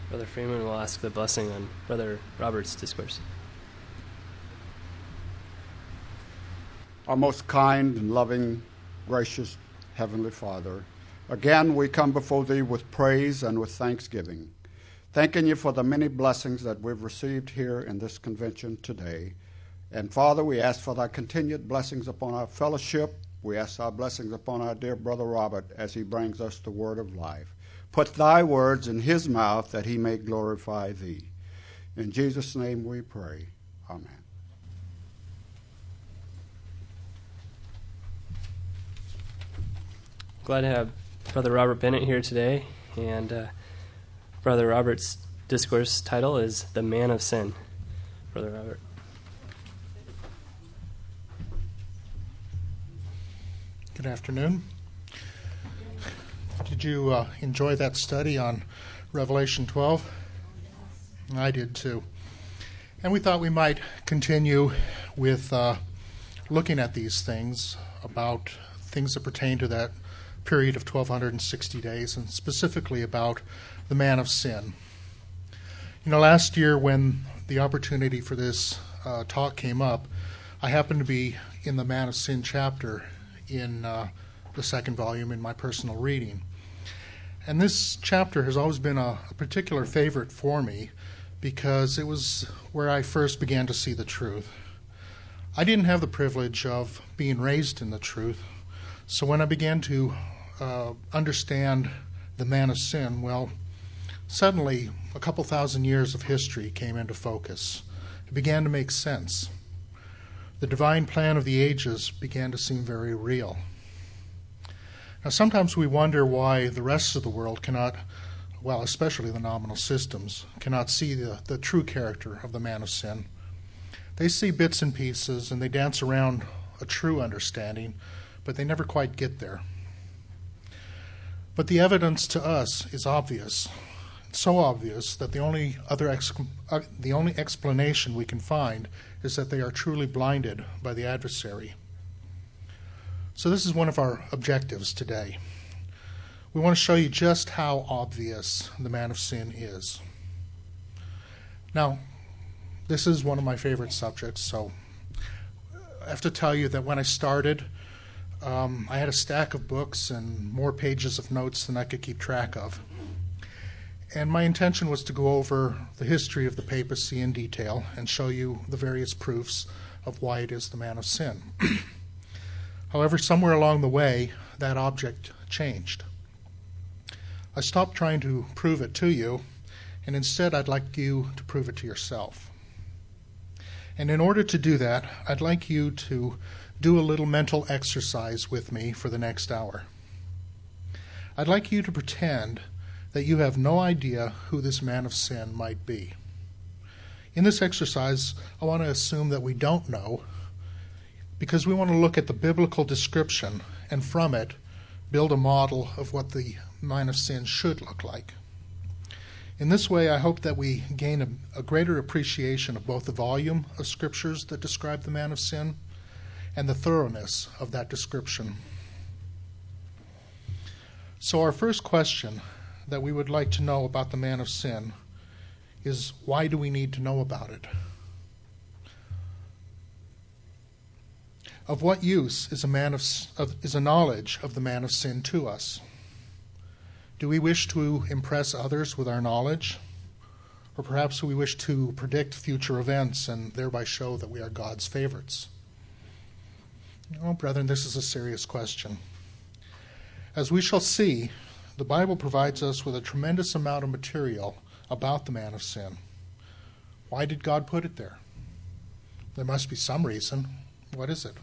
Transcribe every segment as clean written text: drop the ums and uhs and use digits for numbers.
Brother Freeman will ask the blessing on Brother Robert's discourse. Our most kind and loving, gracious Heavenly Father, again we come before Thee with praise and with thanksgiving, thanking You for the many blessings that we've received here in this convention today. And Father, we ask for Thy continued blessings upon our fellowship. We ask Thy blessings upon our dear Brother Robert as he brings us the word of life. Put Thy words in his mouth that he may glorify Thee. In Jesus' name we pray. Amen. Glad to have Brother Robert Bennett here today, and Brother Robert's discourse title is The Man of Sin. Brother Robert. Good afternoon. Did you enjoy that study on Revelation 12? I did too. And we thought we might continue with looking at these things, about things that pertain to that period of 1,260 days, and specifically about the man of sin. You know, last year when the opportunity for this talk came up, I happened to be in the Man of Sin chapter in the second volume in my personal reading. And this chapter has always been a particular favorite for me because it was where I first began to see the truth. I didn't have the privilege of being raised in the truth, so when I began to understand the man of sin, well, suddenly a couple thousand years of history came into focus. It began to make sense. The divine plan of the ages began to seem very real. Now, sometimes we wonder why the rest of the world cannot, well, especially the nominal systems, cannot see the true character of the man of sin. They see bits and pieces and they dance around a true understanding, but they never quite get there. But the evidence to us is obvious. It's so obvious that the only explanation we can find is that they are truly blinded by the adversary. So this is one of our objectives today. We want to show you just how obvious the man of sin is. Now, this is one of my favorite subjects, so I have to tell you that when I started, I had a stack of books and more pages of notes than I could keep track of. And my intention was to go over the history of the papacy in detail and show you the various proofs of why it is the man of sin. However, somewhere along the way, that object changed. I stopped trying to prove it to you, and instead I'd like you to prove it to yourself. And in order to do that, I'd like you to do a little mental exercise with me for the next hour. I'd like you to pretend that you have no idea who this man of sin might be. In this exercise, I want to assume that we don't know, because we want to look at the biblical description and from it build a model of what the man of sin should look like. In this way, I hope that we gain a greater appreciation of both the volume of scriptures that describe the man of sin and the thoroughness of that description. So our first question that we would like to know about the man of sin is, why do we need to know about it? Of what use is a knowledge of the man of sin to us? Do we wish to impress others with our knowledge? Or perhaps we wish to predict future events and thereby show that we are God's favorites? Oh, brethren, this is a serious question. As we shall see, the Bible provides us with a tremendous amount of material about the man of sin. Why did God put it there? There must be some reason. What is it?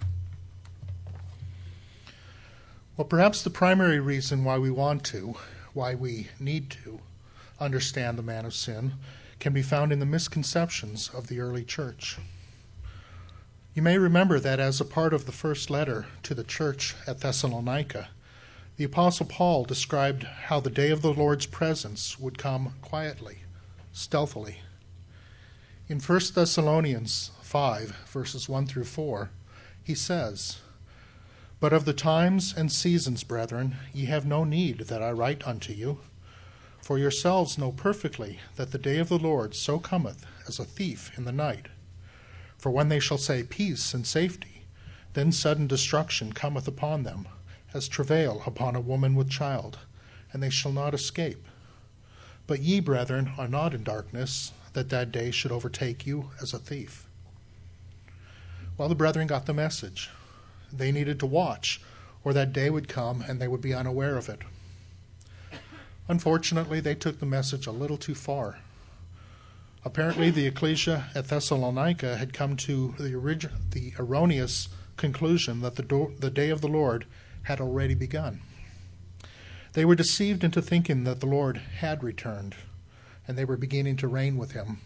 Well, perhaps the primary reason why we need to understand the man of sin can be found in the misconceptions of the early church. You may remember that as a part of the first letter to the church at Thessalonica, the Apostle Paul described how the day of the Lord's presence would come quietly, stealthily. In 1 Thessalonians 5, verses 1 through 4, he says, "But of the times and seasons, brethren, ye have no need that I write unto you, For yourselves know perfectly that the day of the Lord so cometh as a thief in the night. For when they shall say peace and safety, then sudden destruction cometh upon them, as travail upon a woman with child, and they shall not escape. But ye, brethren, are not in darkness, that that day should overtake you as a thief. Well, the brethren got the message. They needed to watch, or that day would come and they would be unaware of it. Unfortunately, they took the message a little too far. Apparently, the ecclesia at Thessalonica had come to the erroneous conclusion that the day of the Lord had already begun. They were deceived into thinking that the Lord had returned, and they were beginning to reign with him.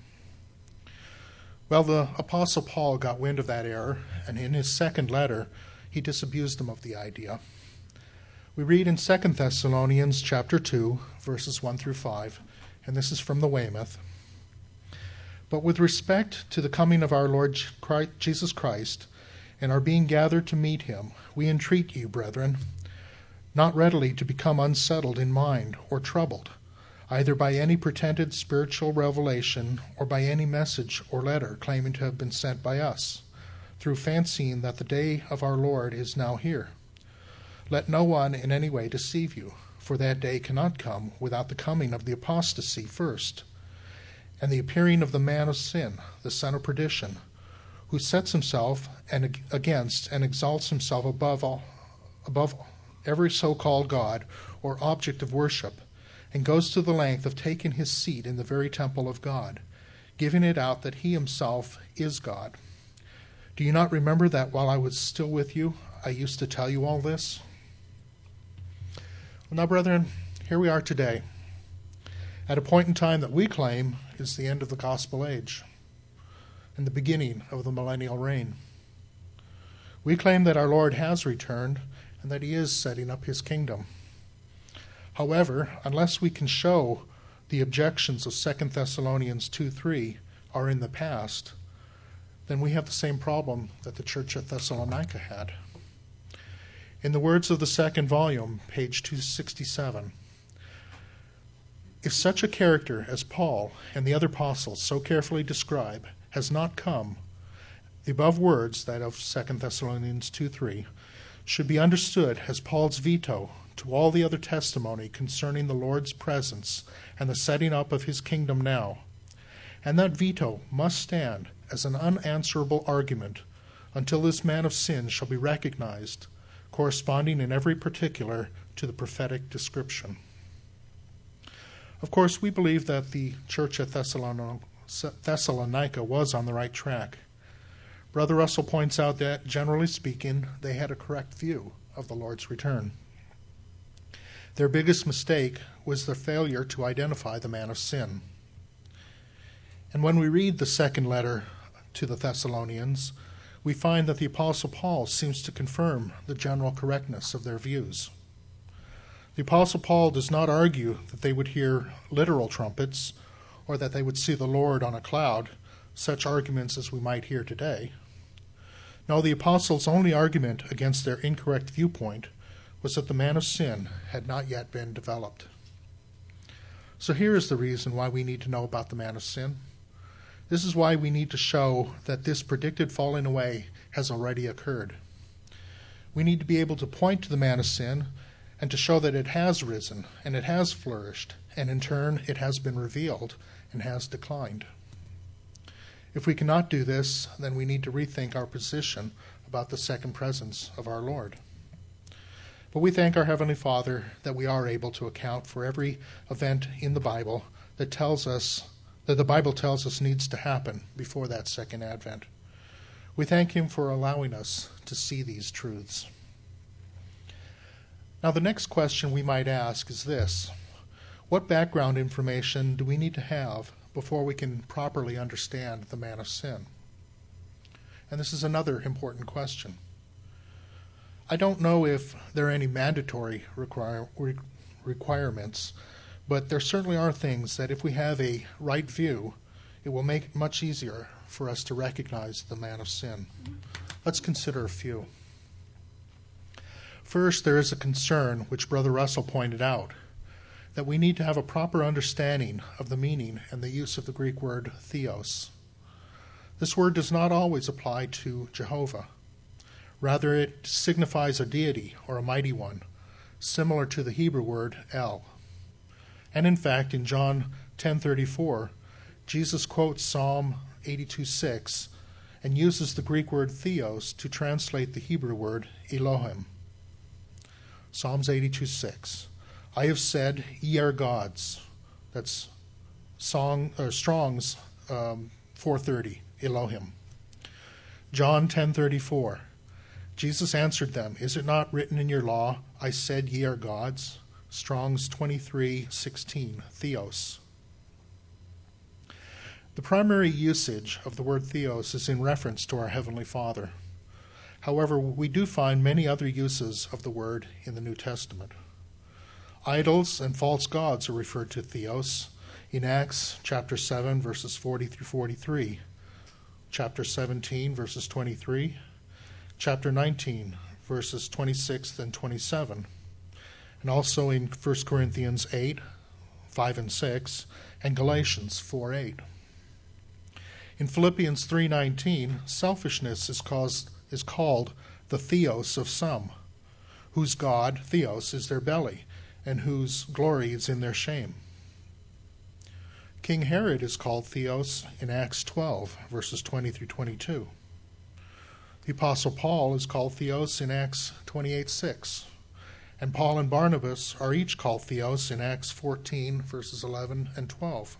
Well, the Apostle Paul got wind of that error, and in his second letter, he disabused them of the idea. We read in 2 Thessalonians chapter 2, verses 1 through 5, and this is from the Weymouth. But with respect to the coming of our Lord Jesus Christ, and our being gathered to meet him, we entreat you, brethren, not readily to become unsettled in mind or troubled, either by any pretended spiritual revelation or by any message or letter claiming to have been sent by us, through fancying that the day of our Lord is now here. Let no one in any way deceive you, for that day cannot come without the coming of the apostasy first, and the appearing of the man of sin, the son of perdition, who sets himself against and exalts himself above every so-called God or object of worship, and goes to the length of taking his seat in the very temple of God, giving it out that he himself is God. Do you not remember that while I was still with you, I used to tell you all this? Well, now, brethren, here we are today, at a point in time that we claim is the end of the gospel age and the beginning of the millennial reign. We claim that our Lord has returned and that he is setting up his kingdom. However, unless we can show the objections of 2 Thessalonians 2:3 are in the past, then we have the same problem that the church at Thessalonica had. In the words of the second volume, page 267, if such a character as Paul and the other apostles so carefully describe has not come, the above words, that of 2 Thessalonians 2:3, should be understood as Paul's veto to all the other testimony concerning the Lord's presence and the setting up of his kingdom now. And that veto must stand as an unanswerable argument until this man of sin shall be recognized, corresponding in every particular to the prophetic description. Of course, we believe that the church at Thessalonica was on the right track. Brother Russell points out that, generally speaking, they had a correct view of the Lord's return. Their biggest mistake was their failure to identify the man of sin. And when we read the second letter to the Thessalonians, we find that the Apostle Paul seems to confirm the general correctness of their views. The Apostle Paul does not argue that they would hear literal trumpets or that they would see the Lord on a cloud, such arguments as we might hear today. No, the Apostle's only argument against their incorrect viewpoint was that the man of sin had not yet been developed. So here is the reason why we need to know about the man of sin. This is why we need to show that this predicted falling away has already occurred. We need to be able to point to the man of sin and to show that it has risen and it has flourished, and in turn it has been revealed and has declined. If we cannot do this, then we need to rethink our position about the second presence of our Lord. But we thank our Heavenly Father that we are able to account for every event in the Bible that the Bible tells us needs to happen before that second advent. We thank him for allowing us to see these truths. Now, the next question we might ask is this: what background information do we need to have before we can properly understand the man of sin? And this is another important question. I don't know if there are any mandatory requirements, but there certainly are things that if we have a right view, it will make it much easier for us to recognize the man of sin. Let's consider a few. First, there is a concern which Brother Russell pointed out, that we need to have a proper understanding of the meaning and the use of the Greek word theos. This word does not always apply to Jehovah. Rather, it signifies a deity or a mighty one, similar to the Hebrew word El. And in fact, in John 10:34, Jesus quotes Psalm 82:6 and uses the Greek word theos to translate the Hebrew word Elohim. Psalms 82:6. I have said, ye are gods. That's Strong's 430, Elohim. John 10:34. Jesus answered them, is it not written in your law, I said ye are gods? Strong's 23:16, theos. The primary usage of the word theos is in reference to our Heavenly Father. However, we do find many other uses of the word in the New Testament. Idols and false gods are referred to theos in Acts chapter 7, verses 40 through 43, chapter 17, verses 23, chapter 19, verses 26 and 27, and also in 1 Corinthians 8, 5 and 6, and Galatians 4:8. In Philippians 3:19, selfishness is called the theos of some, whose god, theos, is their belly, and whose glory is in their shame. King Herod is called theos in Acts 12, verses 20 through 22. The Apostle Paul is called theos in Acts 28:6, and Paul and Barnabas are each called theos in Acts 14, verses 11 and 12.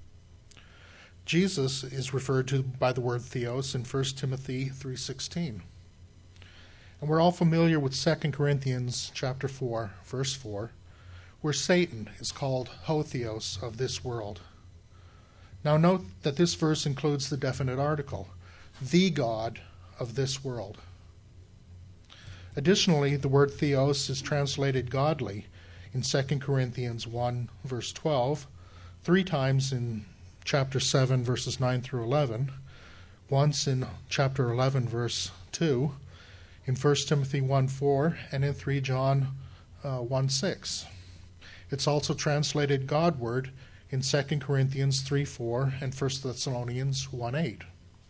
Jesus is referred to by the word theos in 1 Timothy 3:16. And we're all familiar with 2 Corinthians chapter 4, verse 4, where Satan is called Hotheos of this world. Now note that this verse includes the definite article, the God of this world. Additionally, the word theos is translated godly in 2 Corinthians 1, verse 12, 3 times in chapter 7, verses 9 through 11, once in chapter 11, verse 2, in 1 Timothy 1:4, and in 3 John 1:6. It's also translated Godward in 2 Corinthians 3:4 and 1 Thessalonians 1:8.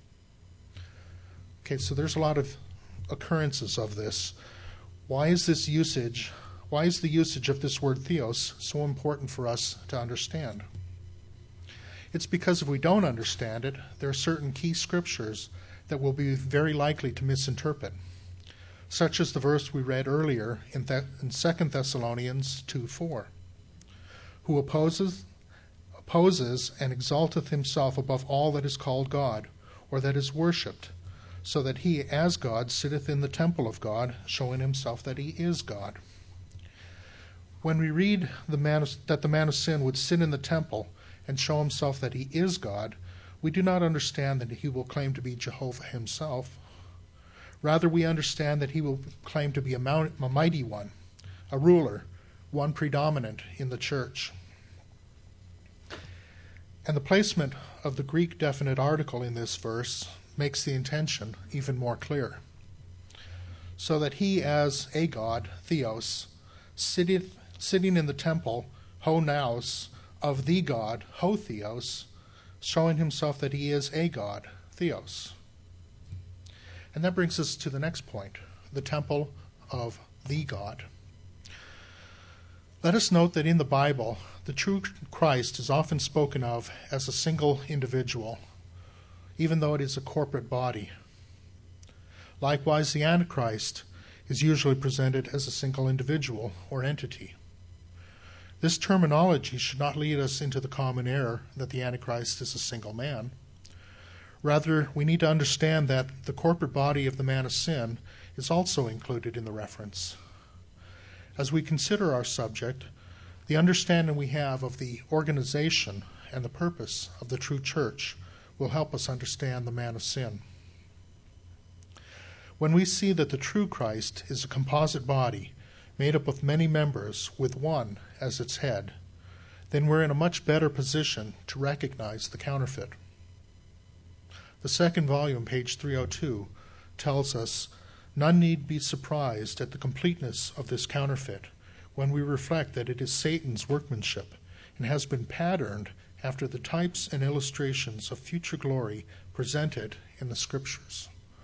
Okay, so there's a lot of occurrences of this. Why is the usage of this word theos so important for us to understand? It's because if we don't understand it, there are certain key scriptures that we'll be very likely to misinterpret, such as the verse we read earlier in 2 Thessalonians 2:4, who opposes and exalteth himself above all that is called God, or that is worshipped, so that he, as God, sitteth in the temple of God, showing himself that he is God. When we read that the man of sin would sit in the temple and show himself that he is God, we do not understand that he will claim to be Jehovah himself. Rather, we understand that he will claim to be a mighty one, a ruler, one predominant in the church. And the placement of the Greek definite article in this verse makes the intention even more clear. So that he, as a god, theos, sitting in the temple, ho naos, of the God, ho theos, showing himself that he is a God, theos. And that brings us to the next point, the temple of the God. Let us note that in the Bible, the true Christ is often spoken of as a single individual, even though it is a corporate body. Likewise, the Antichrist is usually presented as a single individual or entity. This terminology should not lead us into the common error that the Antichrist is a single man. Rather, we need to understand that the corporate body of the man of sin is also included in the reference. As we consider our subject, the understanding we have of the organization and the purpose of the true church will help us understand the man of sin. When we see that the true Christ is a composite body made up of many members with one as its head, then we're in a much better position to recognize the counterfeit. The second volume, page 302, tells us, none need be surprised at the completeness of this counterfeit, when we reflect that it is Satan's workmanship and has been patterned after the types and illustrations of future glory presented in the Scriptures.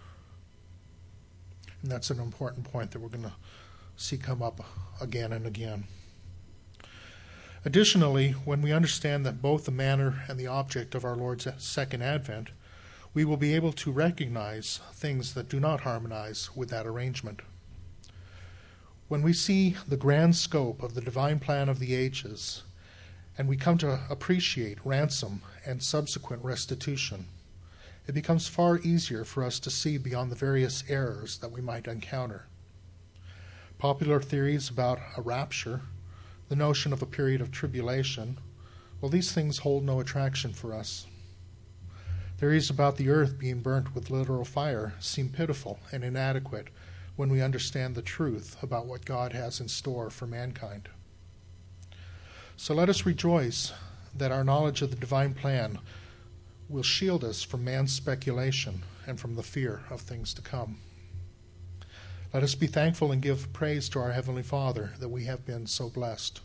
And that's an important point that we're going to see come up again and again. Additionally, when we understand that both the manner and the object of our Lord's second advent, we will be able to recognize things that do not harmonize with that arrangement. When we see the grand scope of the divine plan of the ages, and we come to appreciate ransom and subsequent restitution, it becomes far easier for us to see beyond the various errors that we might encounter. Popular theories about a rapture, the notion of a period of tribulation, well, these things hold no attraction for us. Theories about the earth being burnt with literal fire seem pitiful and inadequate when we understand the truth about what God has in store for mankind. So let us rejoice that our knowledge of the divine plan will shield us from man's speculation and from the fear of things to come. Let us be thankful and give praise to our Heavenly Father that we have been so blessed.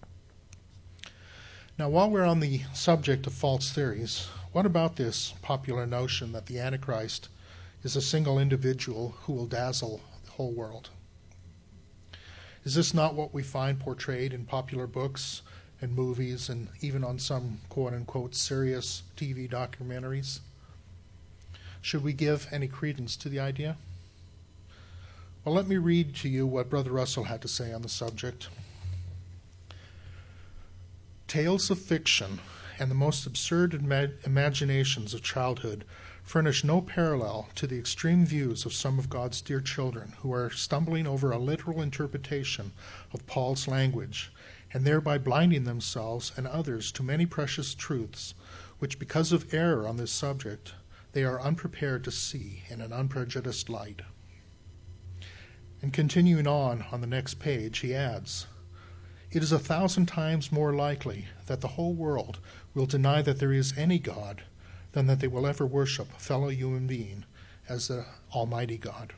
Now, while we're on the subject of false theories, what about this popular notion that the Antichrist is a single individual who will dazzle the whole world? Is this not what we find portrayed in popular books and movies and even on some quote-unquote serious TV documentaries? Should we give any credence to the idea? Well, let me read to you what Brother Russell had to say on the subject. Tales of fiction and the most absurd imaginations of childhood furnish no parallel to the extreme views of some of God's dear children who are stumbling over a literal interpretation of Paul's language and thereby blinding themselves and others to many precious truths which, because of error on this subject, they are unprepared to see in an unprejudiced light. And continuing on the next page, he adds, "It is 1,000 times more likely that the whole world will deny that there is any God than that they will ever worship a fellow human being as the Almighty God."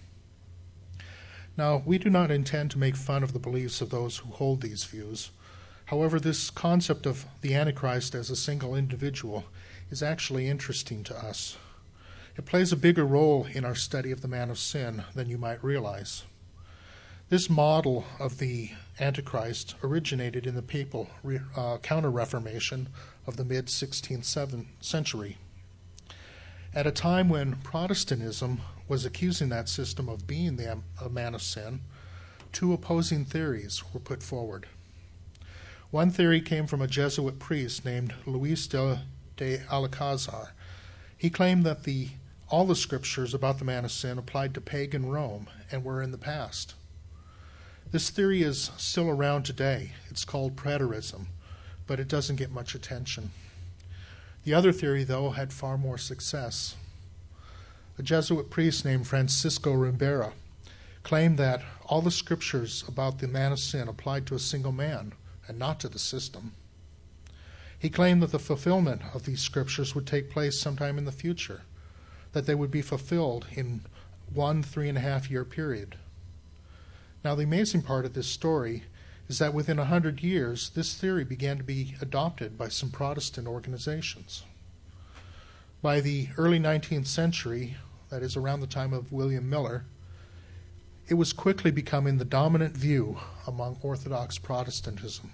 Now, we do not intend to make fun of the beliefs of those who hold these views. However, this concept of the Antichrist as a single individual is actually interesting to us. It plays a bigger role in our study of the man of sin than you might realize. This model of the Antichrist originated in the papal Counter-Reformation of the mid-16th century. At a time when Protestantism was accusing that system of being a man of sin, two opposing theories were put forward. One theory came from a Jesuit priest named Luis de Alcazar. He claimed that all the scriptures about the man of sin applied to pagan Rome and were in the past. This theory is still around today. It's called preterism, but it doesn't get much attention. The other theory, though, had far more success. A Jesuit priest named Francisco Ribera claimed that all the scriptures about the man of sin applied to a single man and not to the system. He claimed that the fulfillment of these scriptures would take place sometime in the future, that they would be fulfilled in 1 3.5-year period. Now, the amazing part of this story is that within 100 years, this theory began to be adopted by some Protestant organizations. By the early 19th century, that is around the time of William Miller, it was quickly becoming the dominant view among Orthodox Protestantism.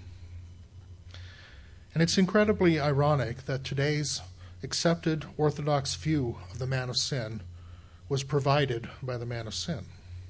And it's incredibly ironic that today's accepted Orthodox view of the man of sin was provided by the man of sin.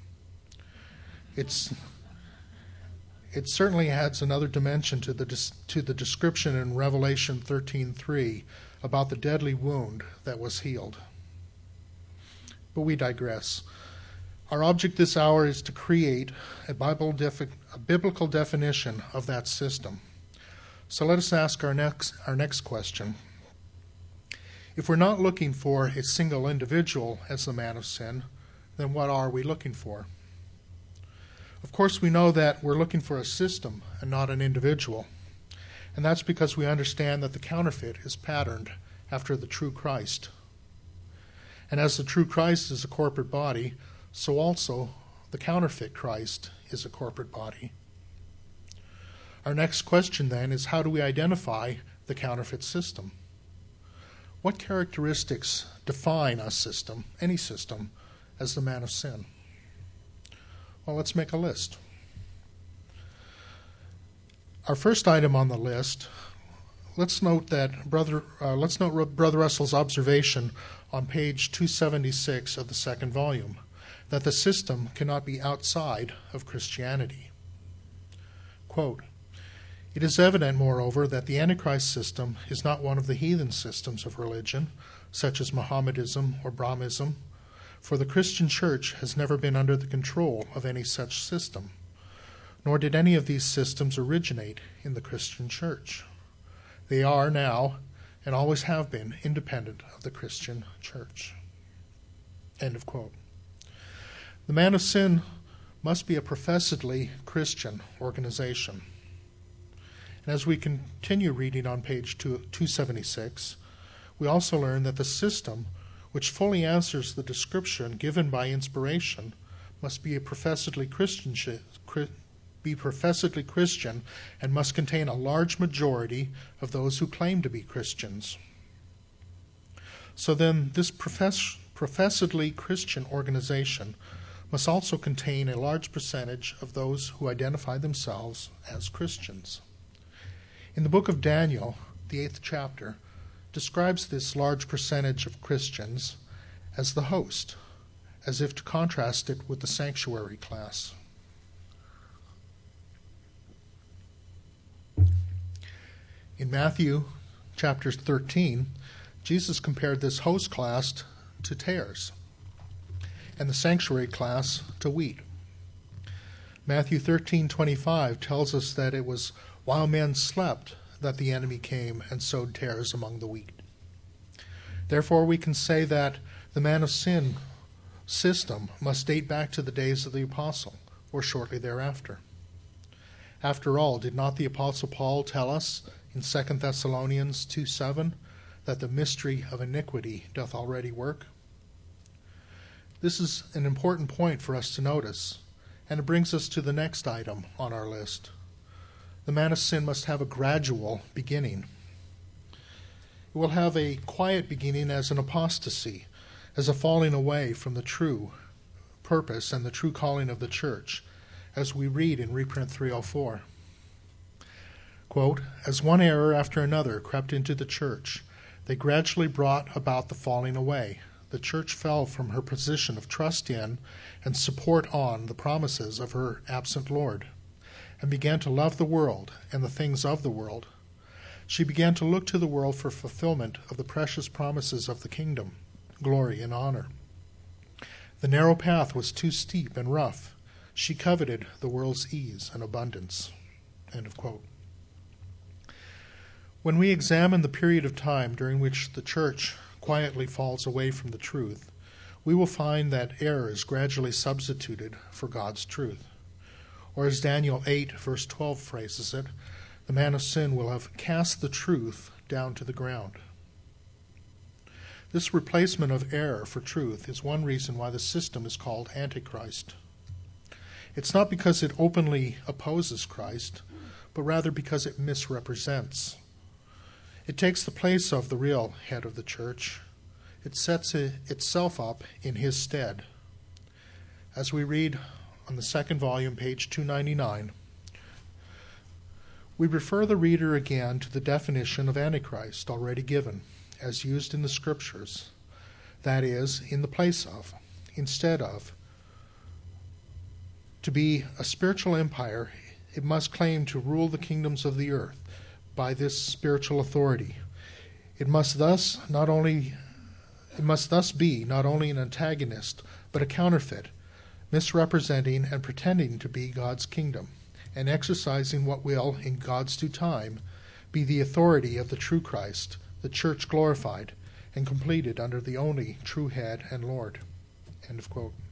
It certainly adds another dimension to the description in Revelation 13:3 about the deadly wound that was healed. But we digress. Our object this hour is to create a biblical definition of that system. So let us ask our next question. If we're not looking for a single individual as the man of sin, then what are we looking for? Of course, we know that we're looking for a system and not an individual. And that's because we understand that the counterfeit is patterned after the true Christ. And as the true Christ is a corporate body, so also the counterfeit Christ is a corporate body. Our next question then is, how do we identify the counterfeit system? What characteristics define a system, any system, as the man of sin? Well, let's make a list. Our first item on the list, let's note Brother Russell's observation on page 276 of the second volume, that the system cannot be outside of Christianity. Quote, "It is evident, moreover, that the Antichrist system is not one of the heathen systems of religion, such as Mohammedanism or Brahmism, for the Christian church has never been under the control of any such system, nor did any of these systems originate in the Christian church. They are now, and always have been, independent of the Christian church." End of quote. The man of sin must be a professedly Christian organization. And as we continue reading on page 276, we also learn that the system, which fully answers the description given by inspiration, must be professedly Christian and must contain a large majority of those who claim to be Christians. So then, this professedly Christian organization must also contain a large percentage of those who identify themselves as Christians. In the book of Daniel, the 8th chapter, describes this large percentage of Christians as the host, as if to contrast it with the sanctuary class. In Matthew chapter 13, Jesus compared this host class to tares and the sanctuary class to wheat. Matthew 13:25 tells us that it was while men slept that the enemy came and sowed tares among the wheat. Therefore, we can say that the man of sin system must date back to the days of the apostle, or shortly thereafter. After all, did not the apostle Paul tell us in 2 Thessalonians 2:7 that the mystery of iniquity doth already work? This is an important point for us to notice, and it brings us to the next item on our list. The man of sin must have a gradual beginning. It will have a quiet beginning as an apostasy, as a falling away from the true purpose and the true calling of the church, as we read in reprint 304. Quote, "As one error after another crept into the church, they gradually brought about the falling away. The church fell from her position of trust in and support on the promises of her absent Lord, and began to love the world and the things of the world. She began to look to the world for fulfillment of the precious promises of the kingdom, glory and honor. The narrow path was too steep and rough. She coveted the world's ease and abundance." End of quote. When we examine the period of time during which the church quietly falls away from the truth, we will find that error is gradually substituted for God's truth. Or as Daniel 8, verse 12 phrases it, the man of sin will have cast the truth down to the ground. This replacement of error for truth is one reason why the system is called Antichrist. It's not because it openly opposes Christ, but rather because it misrepresents. It takes the place of the real head of the church. It sets itself up in his stead. As we read on the second volume, page 299, we refer the reader again to the definition of Antichrist already given, as used in the Scriptures. That is, in the place of, instead of. To be a spiritual empire, it must claim to rule the kingdoms of the earth by this spiritual authority. It must thus be not only an antagonist, but a counterfeit, misrepresenting and pretending to be God's kingdom, and exercising what will, in God's due time, be the authority of the true Christ, the church glorified and completed under the only true head and Lord. End of quote.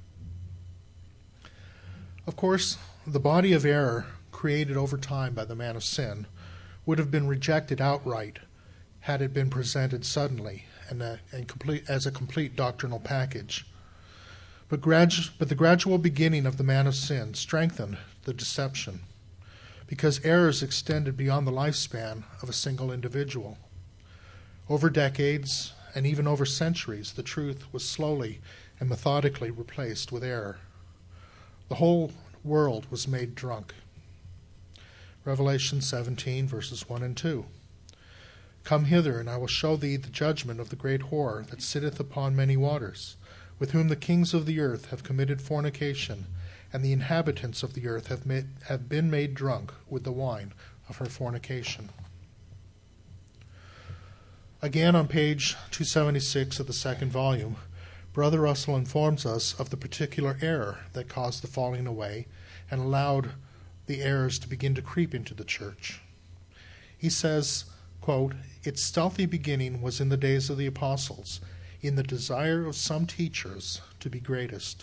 Of course, the body of error created over time by the man of sin would have been rejected outright had it been presented suddenly and as a complete doctrinal package. But the gradual beginning of the man of sin strengthened the deception. because errors extended beyond the lifespan of a single individual. Over decades, and even over centuries, the truth was slowly and methodically replaced with error. The whole world was made drunk. Revelation 17, verses 1 and 2. Come hither, and I will show thee the judgment of the great whore that sitteth upon many waters, with whom the kings of the earth have committed fornication, and the inhabitants of the earth have been made drunk with the wine of her fornication. Again, on page 276 of the second volume, Brother Russell informs us of the particular error that caused the falling away and allowed the errors to begin to creep into the church. He says, quote, its stealthy beginning was in the days of the apostles, in the desire of some teachers to be greatest.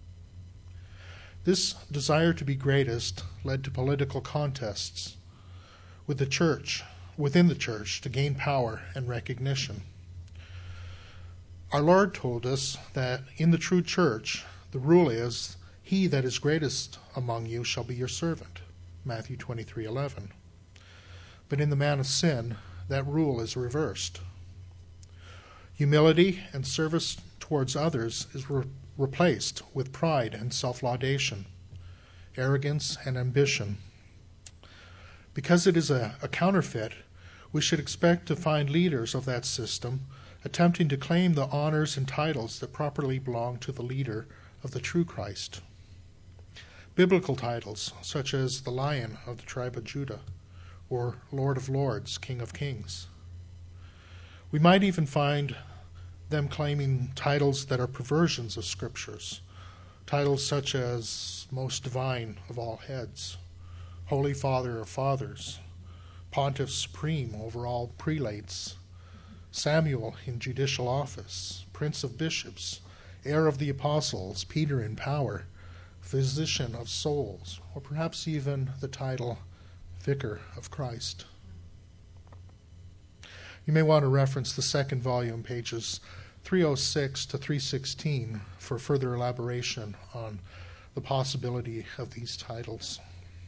This desire to be greatest led to political contests within the church to gain power and recognition. Our Lord told us that in the true church, the rule is, he that is greatest among you shall be your servant, Matthew 23:11. But in the man of sin, that rule is reversed. Humility and service towards others is replaced with pride and self-laudation, arrogance and ambition. Because it is a counterfeit, we should expect to find leaders of that system attempting to claim the honors and titles that properly belong to the leader of the true Christ. Biblical titles such as the Lion of the tribe of Judah or Lord of Lords, King of Kings. We might even find them claiming titles that are perversions of scriptures, titles such as Most Divine of all heads, Holy Father of fathers, Pontiff Supreme over all prelates, Samuel in judicial office, Prince of bishops, Heir of the apostles, Peter in power, Physician of souls, or perhaps even the title Vicar of Christ. You may want to reference the second volume, pages 306 to 316, for further elaboration on the possibility of these titles.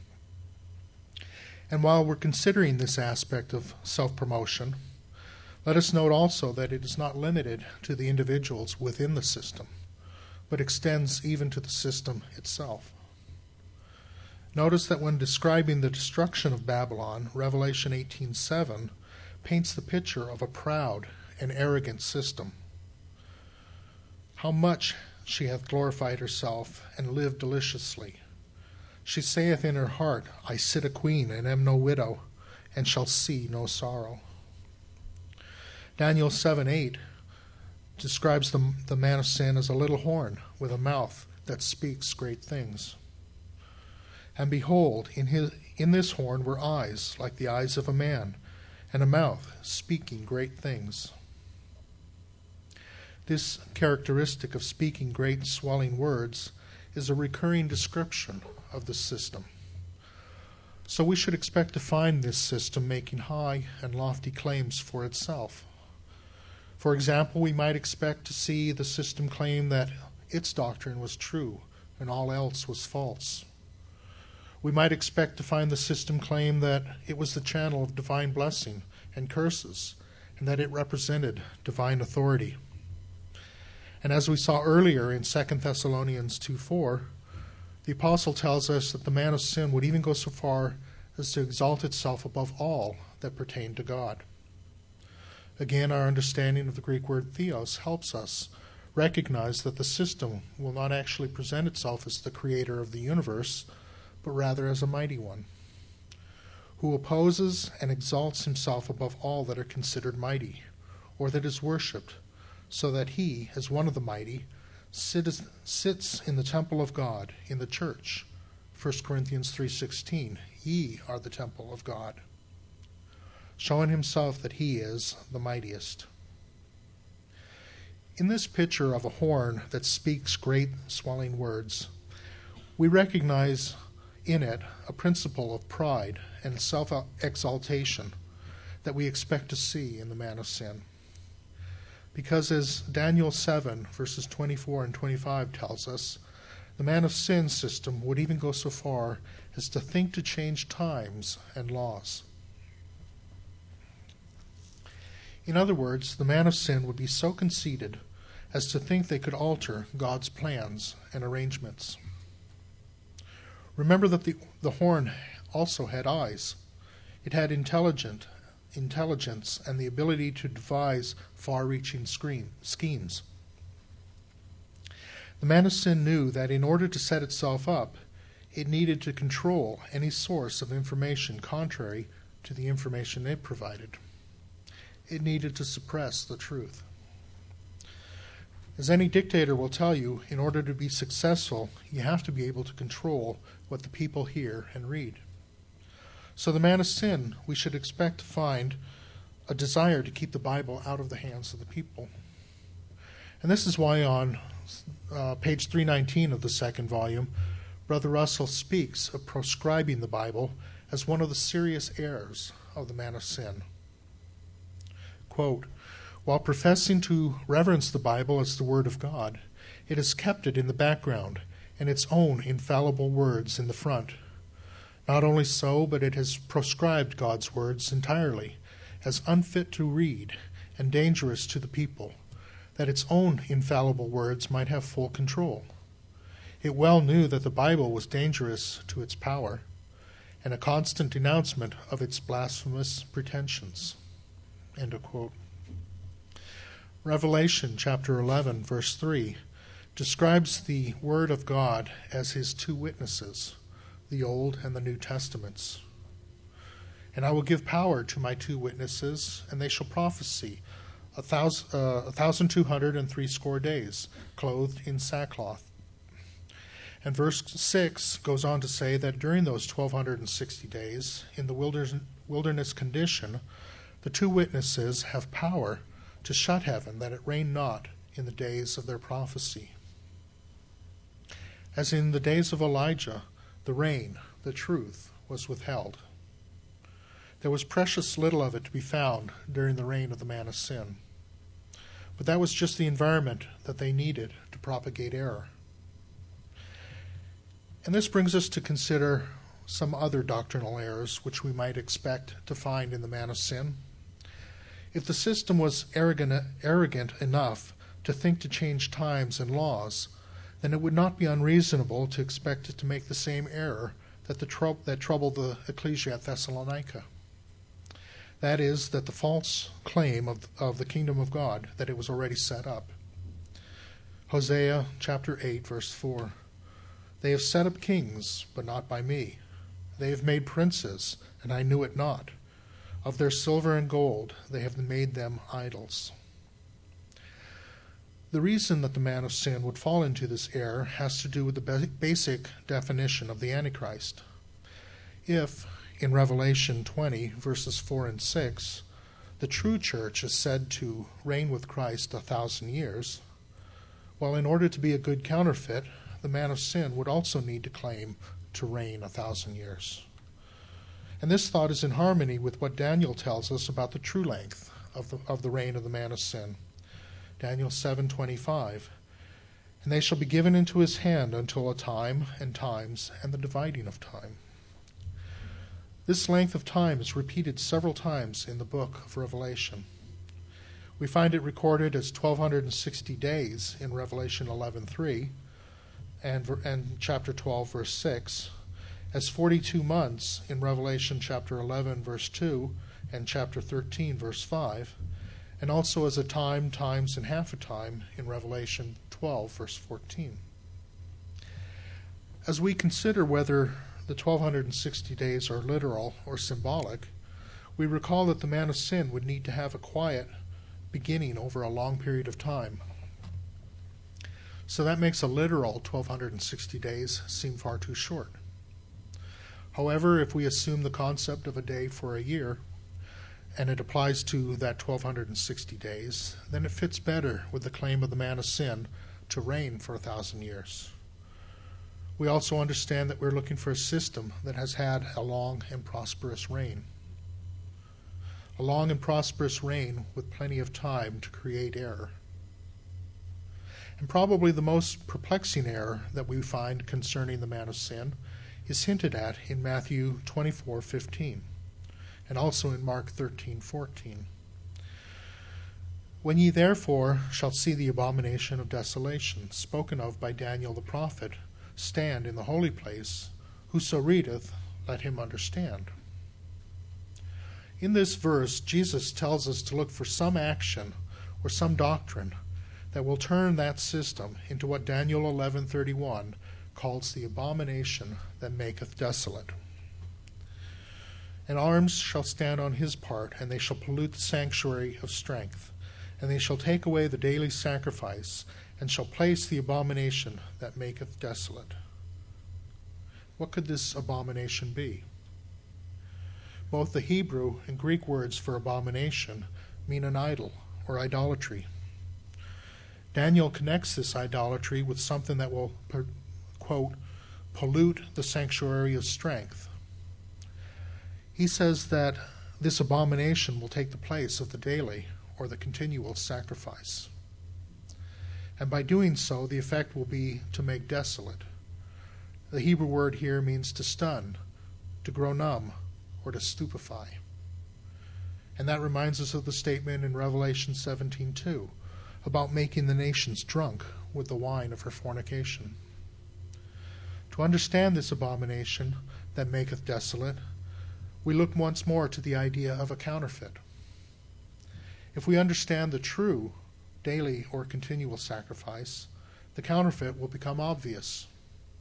And while we're considering this aspect of self-promotion, let us note also that it is not limited to the individuals within the system, but extends even to the system itself. Notice that when describing the destruction of Babylon, Revelation 18:7 paints the picture of a proud and arrogant system. How much she hath glorified herself and lived deliciously. She saith in her heart, I sit a queen and am no widow, and shall see no sorrow. Daniel 7:8 describes the man of sin as a little horn with a mouth that speaks great things. And behold, in this horn were eyes like the eyes of a man, and a mouth speaking great things. This characteristic of speaking great swelling words is a recurring description of the system. So we should expect to find this system making high and lofty claims for itself. For example, we might expect to see the system claim that its doctrine was true and all else was false. We might expect to find the system claim that it was the channel of divine blessing and curses, and that it represented divine authority. And as we saw earlier in 2 Thessalonians 2:4, the apostle tells us that the man of sin would even go so far as to exalt itself above all that pertained to God. Again, our understanding of the Greek word theos helps us recognize that the system will not actually present itself as the creator of the universe, but rather as a mighty one, who opposes and exalts himself above all that are considered mighty, or that is worshipped, so that he, as one of the mighty, sits in the temple of God, in the church. 1 Corinthians 3:16, ye are the temple of God, showing himself that he is the mightiest. In this picture of a horn that speaks great swelling words, we recognize in it a principle of pride and self-exaltation that we expect to see in the man of sin. Because as Daniel 7, verses 24 and 25 tells us, the man of sin system would even go so far as to think to change times and laws. In other words, the man of sin would be so conceited as to think they could alter God's plans and arrangements. Remember that the horn also had eyes. It had intelligence and the ability to devise far-reaching schemes. The man of sin knew that in order to set itself up, it needed to control any source of information contrary to the information it provided. It needed to suppress the truth. As any dictator will tell you, in order to be successful, you have to be able to control what the people hear and read. So the man of sin, we should expect to find a desire to keep the Bible out of the hands of the people. And this is why on page 319 of the second volume, Brother Russell speaks of proscribing the Bible as one of the serious errors of the man of sin. Quote, "While professing to reverence the Bible as the Word of God, it has kept it in the background and its own infallible words in the front. Not only so, but it has proscribed God's words entirely as unfit to read and dangerous to the people, that its own infallible words might have full control. It well knew that the Bible was dangerous to its power and a constant denouncement of its blasphemous pretensions." End of quote. Revelation chapter 11, verse 3, describes the Word of God as his two witnesses, the Old and the New Testaments. "And I will give power to my two witnesses, and they shall prophesy 1,260 days, clothed in sackcloth." And verse 6 goes on to say that during those 1,260 days, in the wilderness condition, the two witnesses have power to shut heaven, that it rain not in the days of their prophecy. As in the days of Elijah, the rain, the truth, was withheld. There was precious little of it to be found during the reign of the man of sin. But that was just the environment that they needed to propagate error. And this brings us to consider some other doctrinal errors which we might expect to find in the man of sin. If the system was arrogant enough to think to change times and laws, then it would not be unreasonable to expect it to make the same error that troubled the ecclesia at Thessalonica. That is, that the false claim of the kingdom of God, that it was already set up. Hosea chapter 8, verse 4. "They have set up kings, but not by me. They have made princes, and I knew it not. Of their silver and gold they have made them idols." The reason that the man of sin would fall into this error has to do with the basic definition of the Antichrist. If, in Revelation 20, verses 4 and 6, the true church is said to reign with Christ 1,000 years, well, in order to be a good counterfeit, the man of sin would also need to claim to reign 1,000 years. And this thought is in harmony with what Daniel tells us about the true length of the reign of the man of sin. Daniel 7:25, "And they shall be given into his hand until a time and times and the dividing of time." This length of time is repeated several times in the book of Revelation. We find it recorded as 1,260 days in Revelation 11:3 and chapter 12, verse 6, as 42 months in Revelation chapter 11, verse 2, and chapter 13, verse 5, and also as a time, times, and half a time in Revelation 12, verse 14. As we consider whether the 1,260 days are literal or symbolic, we recall that the man of sin would need to have a quiet beginning over a long period of time. So that makes a literal 1,260 days seem far too short. However, if we assume the concept of a day for a year, and it applies to that 1,260 days, then it fits better with the claim of the man of sin to reign for 1,000 years. We also understand that we're looking for a system that has had a long and prosperous reign. A long and prosperous reign with plenty of time to create error. And probably the most perplexing error that we find concerning the man of sin is hinted at in Matthew 24:15 and also in Mark 13:14. When ye therefore shall see the abomination of desolation, spoken of by Daniel the prophet, stand in the holy place, whoso readeth, let him understand. In this verse, Jesus tells us to look for some action or some doctrine that will turn that system into what Daniel 11:31 calls the abomination that maketh desolate. And arms shall stand on his part, and they shall pollute the sanctuary of strength, and they shall take away the daily sacrifice, and shall place the abomination that maketh desolate. What could this abomination be? Both the Hebrew and Greek words for abomination mean an idol or idolatry. Daniel connects this idolatry with something that will, quote, pollute the sanctuary of strength. He says that this abomination will take the place of the daily or the continual sacrifice. And by doing so, the effect will be to make desolate. The Hebrew word here means to stun, to grow numb, or to stupefy. And that reminds us of the statement in Revelation 17:2 about making the nations drunk with the wine of her fornication. To understand this abomination that maketh desolate, we look once more to the idea of a counterfeit. If we understand the true daily or continual sacrifice, the counterfeit will become obvious.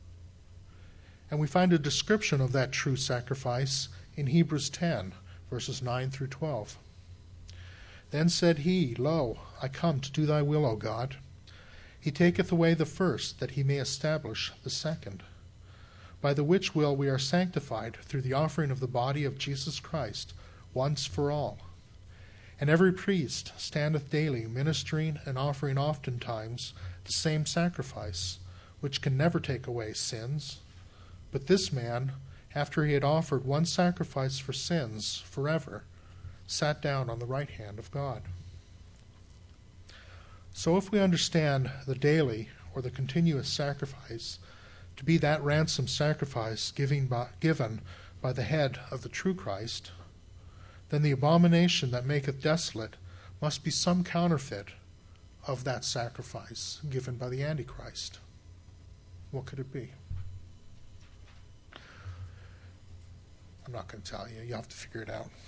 And we find a description of that true sacrifice in Hebrews 10, verses 9 through 12. Then said he, Lo, I come to do thy will, O God. He taketh away the first, that he may establish the second. By the which will we are sanctified through the offering of the body of Jesus Christ, once for all. And every priest standeth daily, ministering and offering oftentimes the same sacrifice, which can never take away sins. But this man, after he had offered one sacrifice for sins forever, sat down on the right hand of God. So if we understand the daily or the continuous sacrifice to be that ransom sacrifice given by the head of the true Christ, then the abomination that maketh desolate must be some counterfeit of that sacrifice given by the Antichrist. What could it be? I'm not going to tell you. You have to figure it out.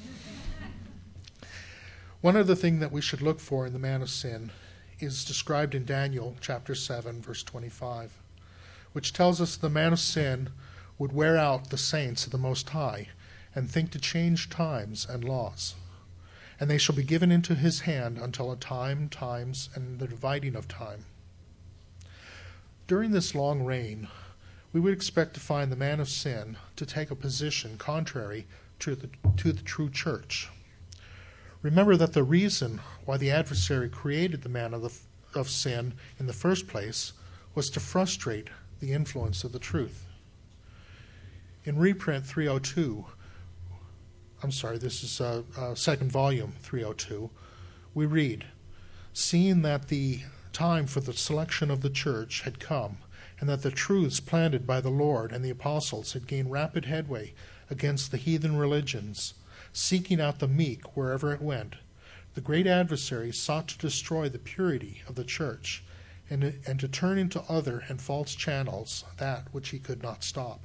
One other thing that we should look for in the man of sin is described in Daniel chapter 7, verse 25, which tells us the man of sin would wear out the saints of the Most High and think to change times and laws. And they shall be given into his hand until a time, times, and the dividing of time. During this long reign, we would expect to find the man of sin to take a position contrary to the true church. Remember that the reason why the adversary created the man of sin in the first place was to frustrate the influence of the truth. In reprint 302, this is second volume 302, we read, Seeing that the time for the selection of the church had come, and that the truths planted by the Lord and the apostles had gained rapid headway against the heathen religions, seeking out the meek wherever it went, the great adversary sought to destroy the purity of the church and to turn into other and false channels that which he could not stop.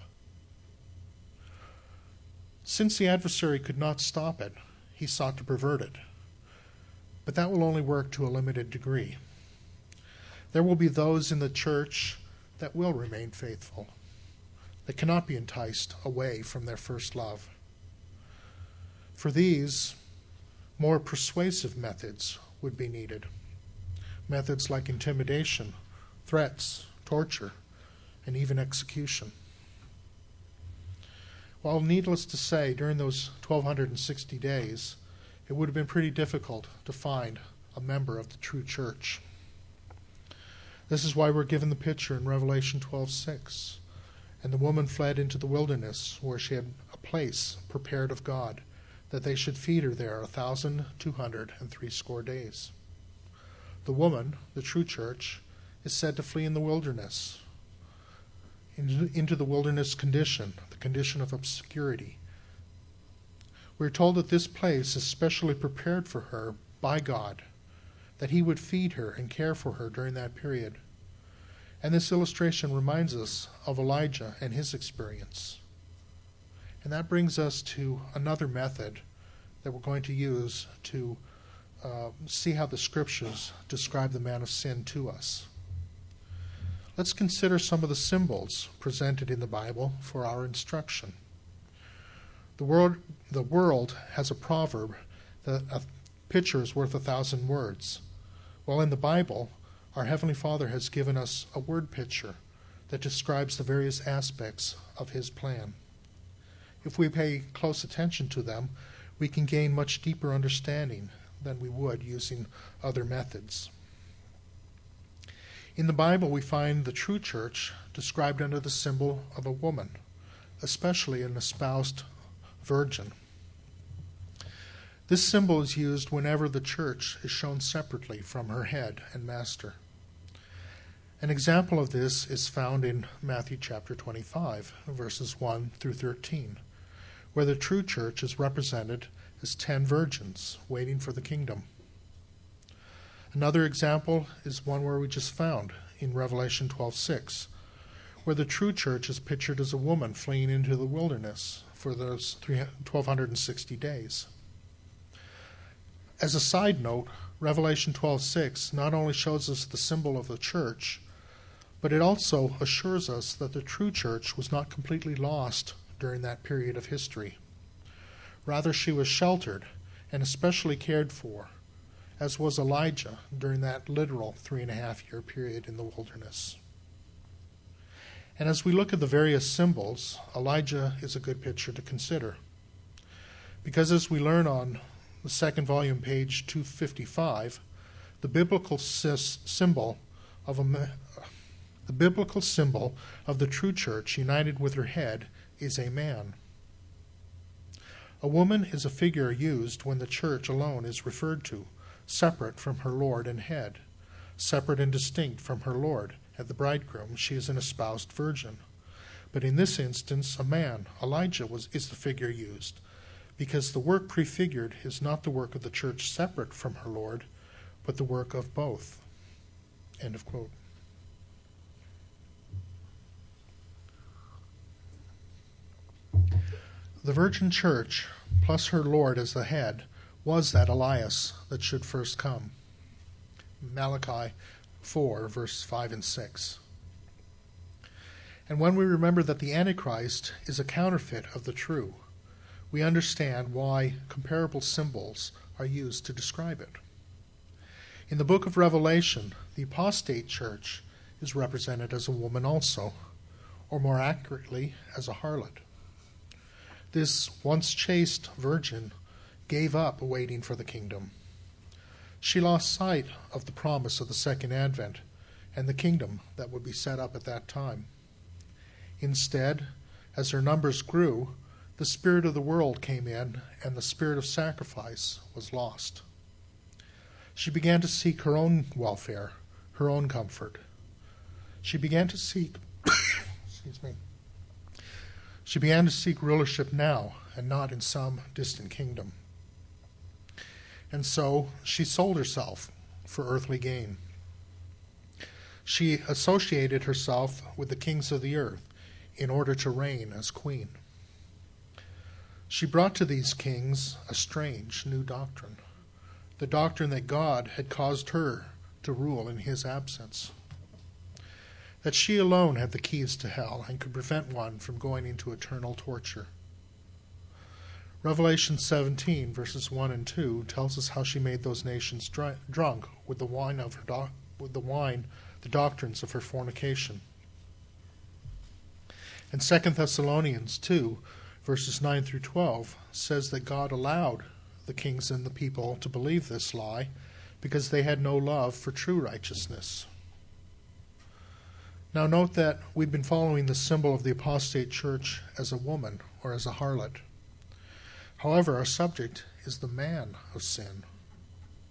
Since the adversary could not stop it, he sought to pervert it. But that will only work to a limited degree. There will be those in the church that will remain faithful, that cannot be enticed away from their first love. For these, more persuasive methods would be needed. Methods like intimidation, threats, torture, and even execution. While needless to say, during those 1,260 days, it would have been pretty difficult to find a member of the true church. This is why we're given the picture in Revelation 12:6. And the woman fled into the wilderness, where she had a place prepared of God, that they should feed her there 1,260 days. The woman, the true church, is said to flee in the wilderness. into the wilderness condition, the condition of obscurity. We're told that this place is specially prepared for her by God, that he would feed her and care for her during that period. And this illustration reminds us of Elijah and his experience. And that brings us to another method that we're going to use to see how the scriptures describe the man of sin to us. Let's consider some of the symbols presented in the Bible for our instruction. The world has a proverb that a picture is worth 1,000 words. While in the Bible, our Heavenly Father has given us a word picture that describes the various aspects of his plan. If we pay close attention to them, we can gain much deeper understanding than we would using other methods. In the Bible, we find the true church described under the symbol of a woman, especially an espoused virgin. This symbol is used whenever the church is shown separately from her head and master. An example of this is found in Matthew chapter 25, verses 1 through 13, where the true church is represented as 10 virgins waiting for the kingdom. Another example is one where we just found in Revelation 12:6, where the true church is pictured as a woman fleeing into the wilderness for those 1,260 days. As a side note, Revelation 12:6 not only shows us the symbol of the church, but it also assures us that the true church was not completely lost during that period of history. Rather, she was sheltered and especially cared for, as was Elijah during that literal 3.5-year period in the wilderness. And as we look at the various symbols, Elijah is a good picture to consider. Because as we learn on the second volume, page 255, the biblical symbol of the true church united with her head is a man. A woman is a figure used when the church alone is referred to, separate from her Lord and head. Separate and distinct from her Lord and the bridegroom, she is an espoused virgin. But in this instance, a man, Elijah, is the figure used, because the work prefigured is not the work of the church separate from her Lord, but the work of both. End of quote. The virgin church, plus her Lord as the head, was that Elias that should first come. Malachi 4, verse 5 and 6. And when we remember that the Antichrist is a counterfeit of the true, we understand why comparable symbols are used to describe it. In the book of Revelation, the apostate church is represented as a woman also, or more accurately, as a harlot. This once chaste virgin gave up waiting for the kingdom. She lost sight of the promise of the second advent and the kingdom that would be set up at that time. Instead, as her numbers grew, the spirit of the world came in and the spirit of sacrifice was lost. She began to seek her own welfare, her own comfort. She began to seek She began to seek rulership now and not in some distant kingdom. And so she sold herself for earthly gain. She associated herself with the kings of the earth in order to reign as queen. She brought to these kings a strange new doctrine, the doctrine that God had caused her to rule in his absence, that she alone had the keys to hell and could prevent one from going into eternal torture. Revelation 17, verses 1 and 2, tells us how she made those nations drunk with the wine of her the doctrines of her fornication. And 2 Thessalonians 2, verses 9 through 12, says that God allowed the kings and the people to believe this lie because they had no love for true righteousness. Now note that we've been following the symbol of the apostate church as a woman or as a harlot. However, our subject is the man of sin.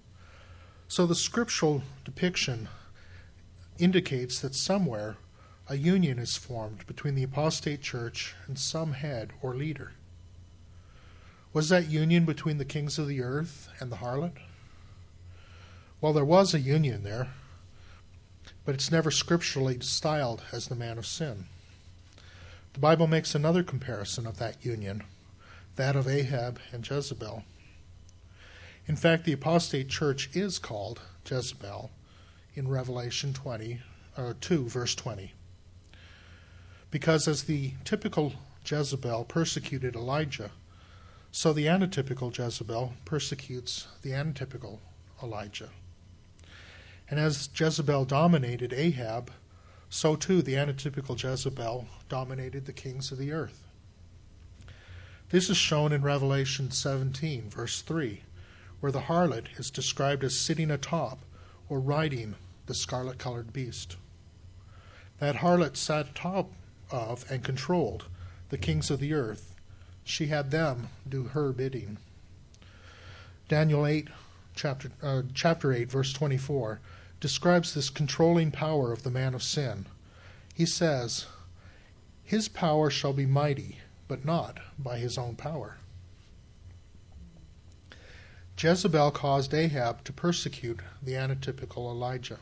So the scriptural depiction indicates that somewhere a union is formed between the apostate church and some head or leader. Was that union between the kings of the earth and the harlot? Well, there was a union there, but it's never scripturally styled as the man of sin. The Bible makes another comparison of that union, that of Ahab and Jezebel. In fact, the apostate church is called Jezebel in Revelation 2, verse 20. Because as the typical Jezebel persecuted Elijah, so the antitypical Jezebel persecutes the antitypical Elijah. And as Jezebel dominated Ahab, so too the antitypical Jezebel dominated the kings of the earth. This is shown in Revelation 17, verse 3, where the harlot is described as sitting atop or riding the scarlet-colored beast. That harlot sat atop of and controlled the kings of the earth. She had them do her bidding. Daniel 8, chapter 8, verse 24, describes this controlling power of the man of sin. He says, "His power shall be mighty, but not by his own power." Jezebel caused Ahab to persecute the antitypical Elijah.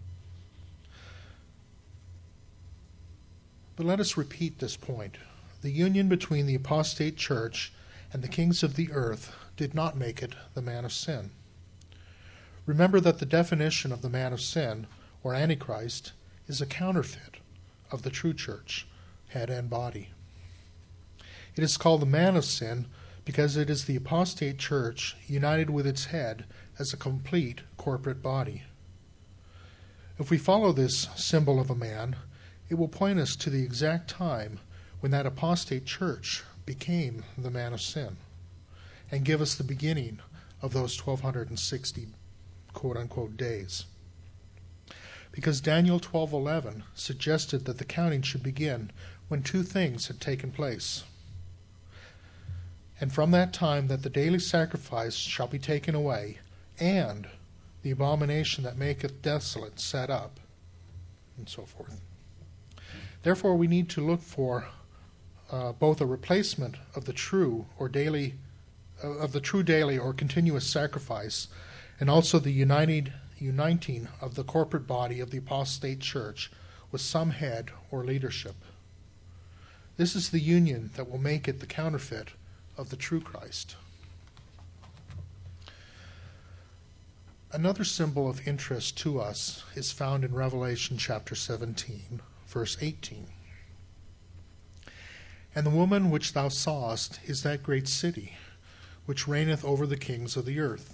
But let us repeat this point. The union between the apostate church and the kings of the earth did not make it the man of sin. Remember that the definition of the man of sin, or Antichrist, is a counterfeit of the true church, head and body. It is called the man of sin because it is the apostate church united with its head as a complete corporate body. If we follow this symbol of a man, it will point us to the exact time when that apostate church became the man of sin, and give us the beginning of those 1260 quote-unquote days. Because Daniel 12:11 suggested that the counting should begin when two things had taken place. And from that time that the daily sacrifice shall be taken away, and the abomination that maketh desolate set up, and so forth. Therefore we need to look for both a replacement of the true daily or continuous sacrifice, and also the uniting of the corporate body of the apostate church with some head or leadership. This is the union that will make it the counterfeit of the true Christ. Another symbol of interest to us is found in Revelation chapter 17, verse 18. "And the woman which thou sawest is that great city, which reigneth over the kings of the earth."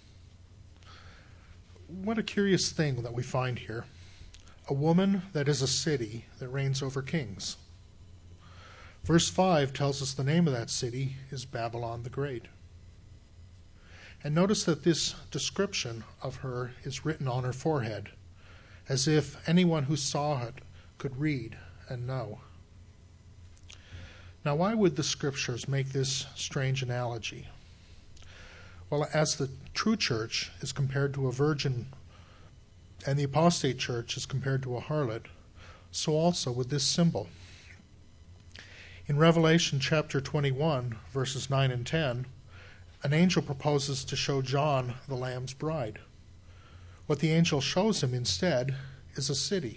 What a curious thing that we find here. A woman that is a city that reigns over kings. Verse 5 tells us the name of that city is Babylon the Great. And notice that this description of her is written on her forehead, as if anyone who saw it could read and know. Now, why would the scriptures make this strange analogy? Well, as the true church is compared to a virgin and the apostate church is compared to a harlot, so also with this symbol. In Revelation chapter 21, verses 9 and 10, an angel proposes to show John the Lamb's bride. What the angel shows him instead is a city.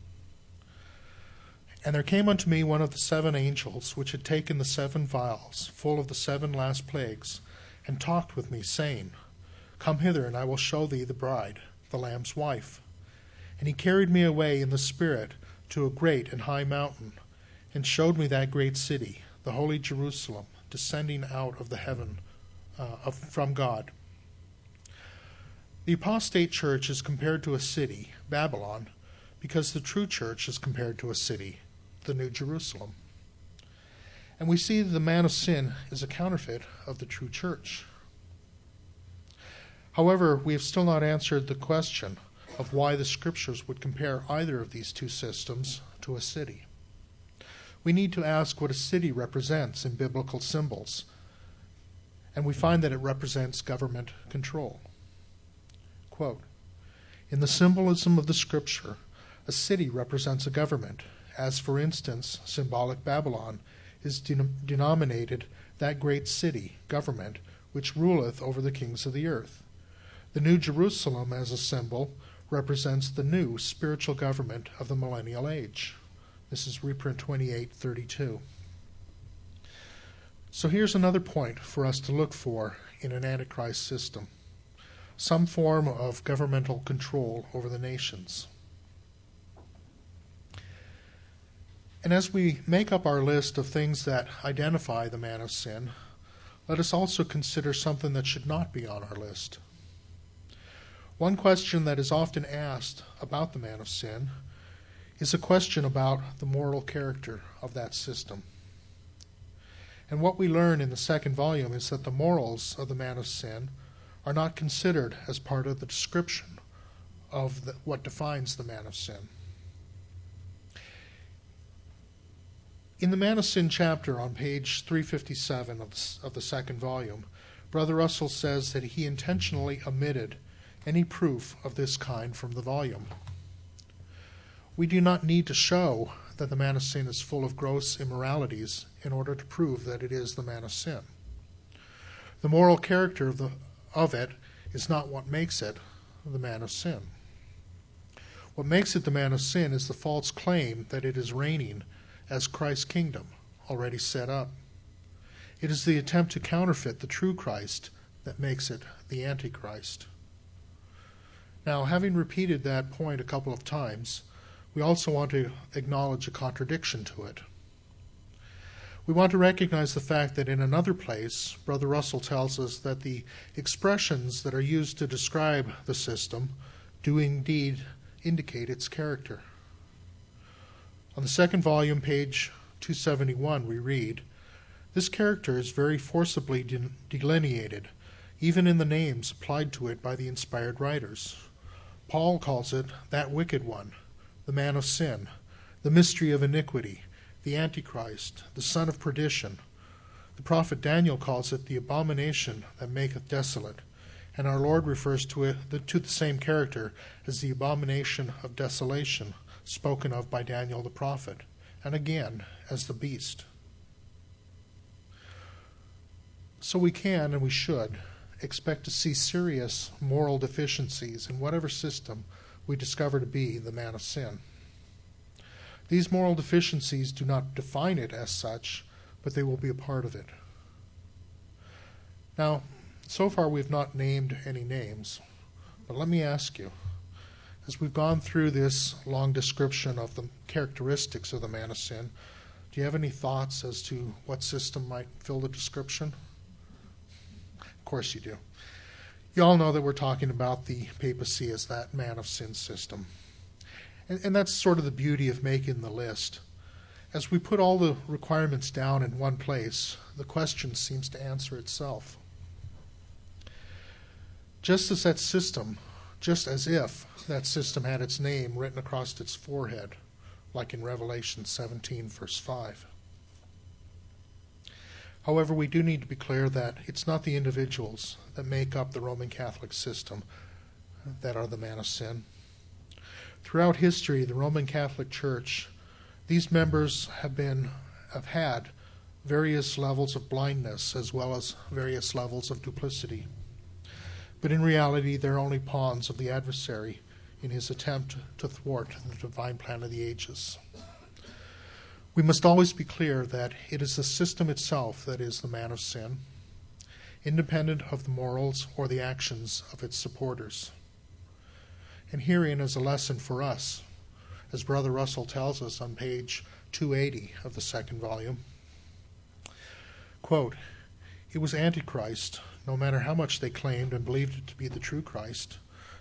"And there came unto me one of the seven angels, which had taken the seven vials, full of the seven last plagues, and talked with me, saying, Come hither, and I will show thee the bride, the Lamb's wife. And he carried me away in the Spirit to a great and high mountain, and showed me that great city, the holy Jerusalem, descending out of the heaven from God." The apostate church is compared to a city, Babylon, because the true church is compared to a city, the New Jerusalem. And we see that the man of sin is a counterfeit of the true church. However, we have still not answered the question of why the scriptures would compare either of these two systems to a city. We need to ask what a city represents in biblical symbols, and we find that it represents government control. Quote, "In the symbolism of the scripture, a city represents a government, as, for instance, symbolic Babylon is denominated that great city, government, which ruleth over the kings of the earth. The New Jerusalem, as a symbol, represents the new spiritual government of the millennial age. This is reprint 2832. So here's another point for us to look for in an Antichrist system: some form of governmental control over the nations. And as we make up our list of things that identify the man of sin, let us also consider something that should not be on our list. One question that is often asked about the man of sin is a question about the moral character of that system. And what we learn in the second volume is that the morals of the man of sin are not considered as part of the description of what defines the man of sin. In the Man of Sin chapter on page 357 of the second volume, Brother Russell says that he intentionally omitted any proof of this kind from the volume. We do not need to show that the man of sin is full of gross immoralities in order to prove that it is the man of sin. The moral character of it is not what makes it the man of sin. What makes it the man of sin is the false claim that it is reigning as Christ's kingdom already set up. It is the attempt to counterfeit the true Christ that makes it the Antichrist. Now, having repeated that point a couple of times, we also want to acknowledge a contradiction to it. We want to recognize the fact that in another place, Brother Russell tells us that the expressions that are used to describe the system do indeed indicate its character. On the second volume, page 271, we read, "This character is very forcibly delineated, even in the names applied to it by the inspired writers. Paul calls it that wicked one, the man of sin, the mystery of iniquity, the Antichrist, the son of perdition. The prophet Daniel calls it the abomination that maketh desolate, and our Lord refers to the same character as the abomination of desolation, spoken of by Daniel the prophet, and again as the beast." So we can and we should expect to see serious moral deficiencies in whatever system we discover to be the man of sin. These moral deficiencies do not define it as such, but they will be a part of it. Now, so far we've not named any names, but let me ask you, as we've gone through this long description of the characteristics of the man of sin, do you have any thoughts as to what system might fill the description? Of course you do. You all know that we're talking about the papacy as that man of sin system. And that's sort of the beauty of making the list. As we put all the requirements down in one place, the question seems to answer itself. Just as if that system had its name written across its forehead, like in Revelation 17, verse 5. However, we do need to be clear that it's not the individuals that make up the Roman Catholic system that are the man of sin. Throughout history, the Roman Catholic Church, these members have had various levels of blindness as well as various levels of duplicity. But in reality, they're only pawns of the adversary in his attempt to thwart the divine plan of the ages. We must always be clear that it is the system itself that is the man of sin, independent of the morals or the actions of its supporters. And herein is a lesson for us, as Brother Russell tells us on page 280 of the second volume. Quote, "It was Antichrist, no matter how much they claimed and believed it to be the true Christ's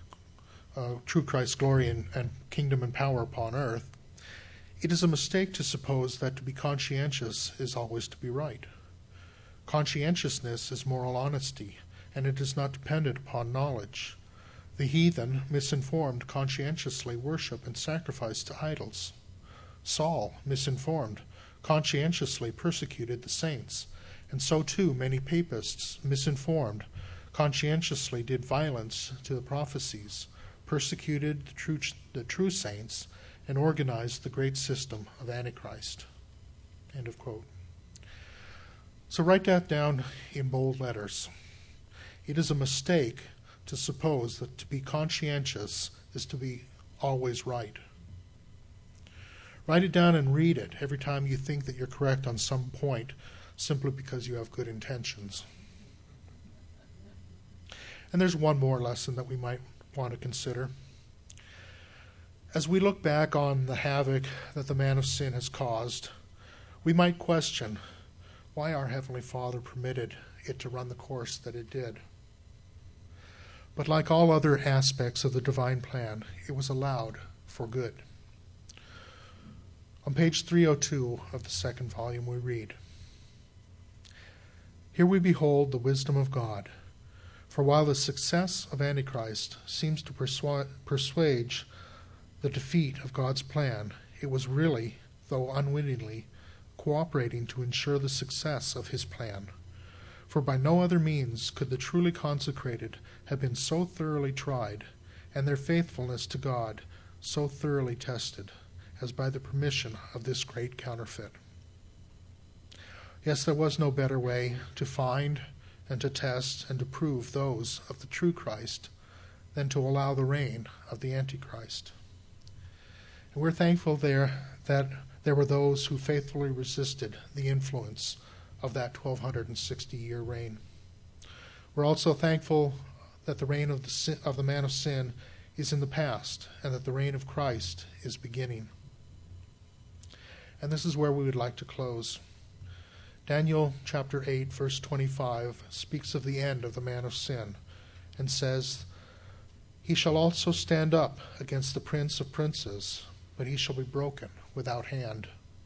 glory and kingdom and power upon earth. It is a mistake to suppose that to be conscientious is always to be right. Conscientiousness is moral honesty, and it is not dependent upon knowledge. The heathen, misinformed, conscientiously worship and sacrifice to idols. Saul, misinformed, conscientiously persecuted the saints, and so too many papists, misinformed, conscientiously did violence to the prophecies, persecuted the true saints, and organized the great system of Antichrist. End of quote. So write that down in bold letters. It is a mistake to suppose that to be conscientious is to be always right. Write it down and read it every time you think that you're correct on some point, simply because you have good intentions. And there's one more lesson that we might want to consider. As we look back on the havoc that the man of sin has caused, we might question why our Heavenly Father permitted it to run the course that it did. But like all other aspects of the divine plan, it was allowed for good. On page 302 of the second volume we read, "Here we behold the wisdom of God. For while the success of Antichrist seems to persuade the defeat of God's plan, it was really, though unwittingly, cooperating to ensure the success of his plan. For by no other means could the truly consecrated have been so thoroughly tried, and their faithfulness to God so thoroughly tested, as by the permission of this great counterfeit." Yes, there was no better way to find and to test and to prove those of the true Christ than to allow the reign of the Antichrist. And we're thankful that there were those who faithfully resisted the influence of that 1260-year reign. We're also thankful that the reign of the man of sin is in the past, and that the reign of Christ is beginning. And this is where we would like to close. Daniel chapter 8, verse 25 speaks of the end of the man of sin and says, "He shall also stand up against the prince of princes, but he shall be broken without hand."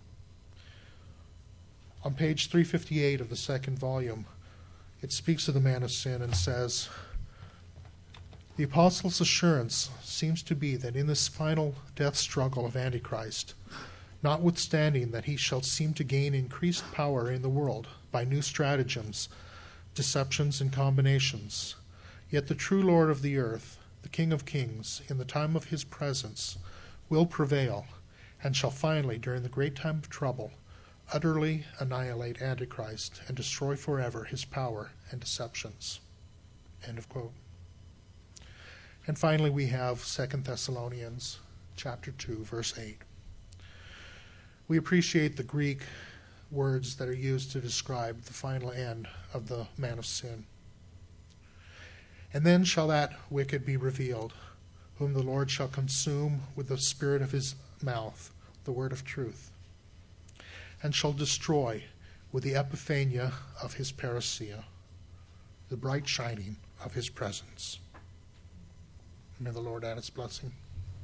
On page 358 of the second volume, it speaks of the man of sin and says, "The apostle's assurance seems to be that in this final death struggle of Antichrist, notwithstanding that he shall seem to gain increased power in the world by new stratagems, deceptions, and combinations, yet the true Lord of the earth, the King of kings, in the time of his presence, will prevail, and shall finally, during the great time of trouble, utterly annihilate Antichrist and destroy forever his power and deceptions." End of quote. And finally we have 2 Thessalonians chapter 2, verse 8. We appreciate the Greek words that are used to describe the final end of the man of sin. "And then shall that wicked be revealed, whom the Lord shall consume with the spirit of his mouth, the word of truth, and shall destroy with the epiphania of his parousia, the bright shining of his presence." May the Lord add his blessing.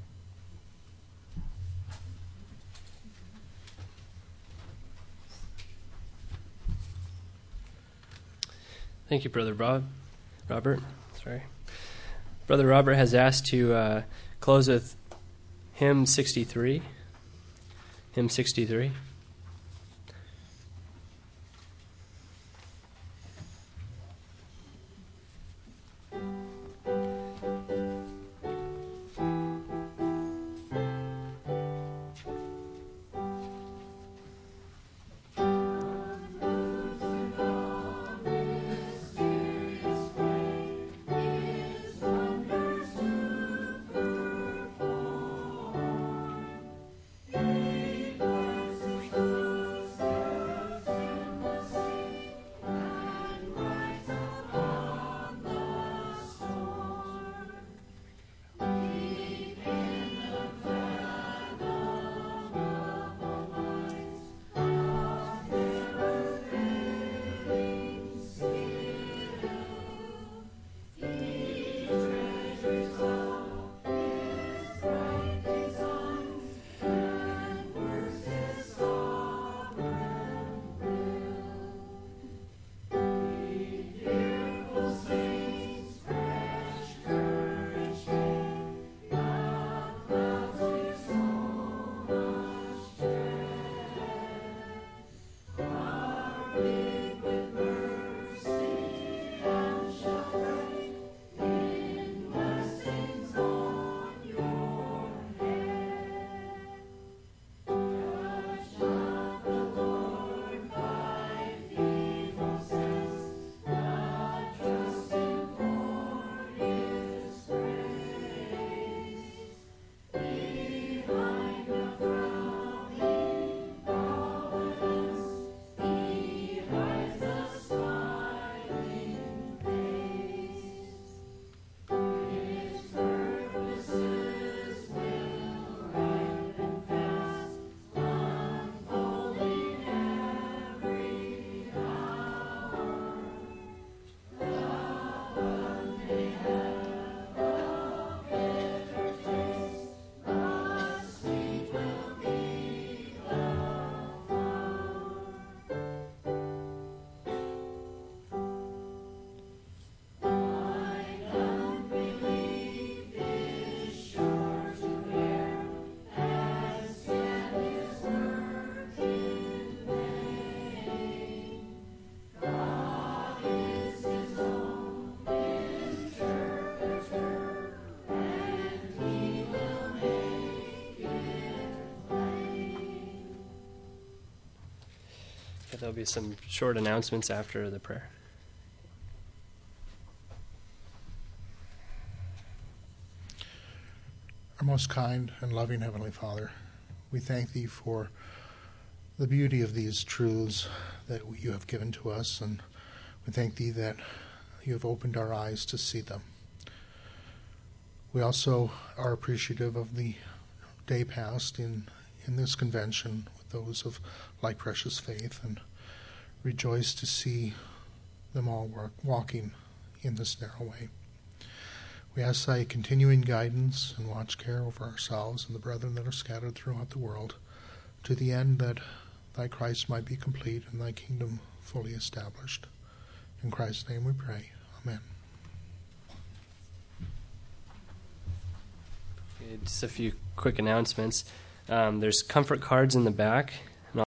Thank you, Brother Robert. Brother Robert has asked to close with hymn 63. Hymn 63. There'll be some short announcements after the prayer. Our most kind and loving Heavenly Father, we thank Thee for the beauty of these truths that You have given to us, and we thank Thee that You have opened our eyes to see them. We also are appreciative of the day past in this convention with those of like precious faith, and rejoice to see them all walking in this narrow way. We ask Thy continuing guidance and watch care over ourselves and the brethren that are scattered throughout the world, to the end that Thy Christ might be complete and Thy kingdom fully established. In Christ's name we pray. Amen. Okay, just a few quick announcements. There's comfort cards in the back.